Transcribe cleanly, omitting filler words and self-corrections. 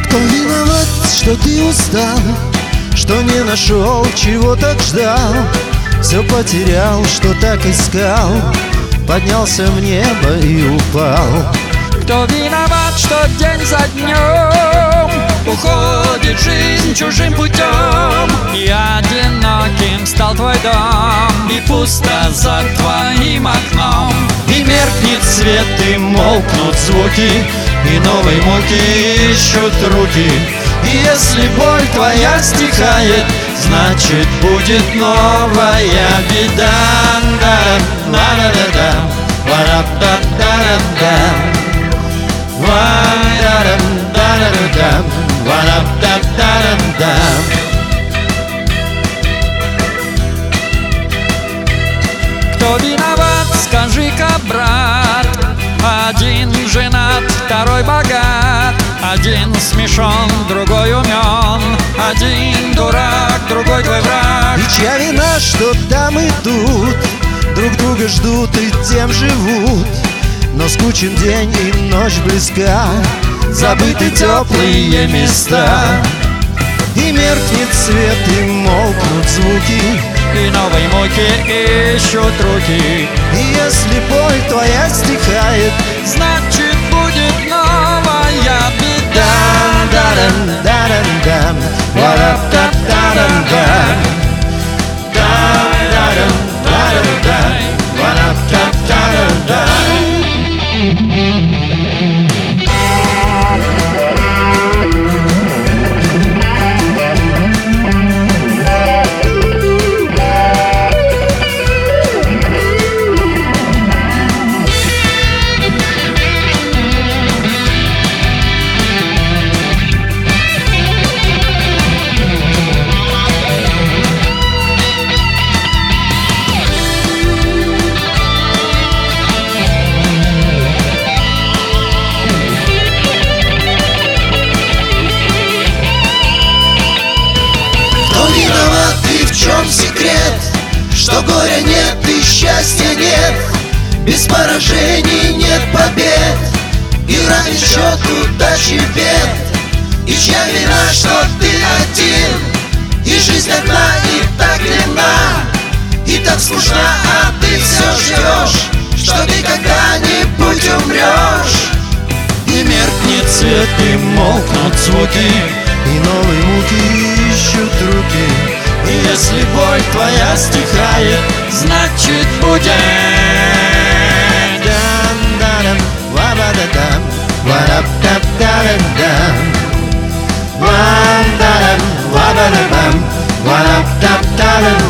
Кто виноват, что ты устал, что не нашел, чего так ждал, все потерял, что так искал, поднялся в небо и упал. Кто виноват, что день за днем уходит жизнь чужим путем, и одиноким стал твой дом, и пусто за твоим окном. И меркнет свет, и молкнут звуки, и новой муки ищут руки. И если боль твоя стихает, значит будет новая беда. Кто виноват, скажи-ка, брат? Один женат, второй богат, один смешон, другой умен, один дурак, другой твой враг. И чья вина, что там и тут друг друга ждут и тем живут? Но скучен день и ночь близка, забыты теплые места. И меркнет свет, и молкнут звуки, и новой муки ищут руки. И если боль твоя стихает, значит будет новая беда. В чем секрет, что горя нет и счастья нет, без поражений нет побед, игра в счет удачи бед. И чья вина, что ты один, и жизнь одна, и так длинна, и так скучна, а ты все ждешь, что ты когда-нибудь умрешь. И меркнет свет, и молкнут звуки, и новые муки ищут руки. И если боль твоя стихает, значит будет Wa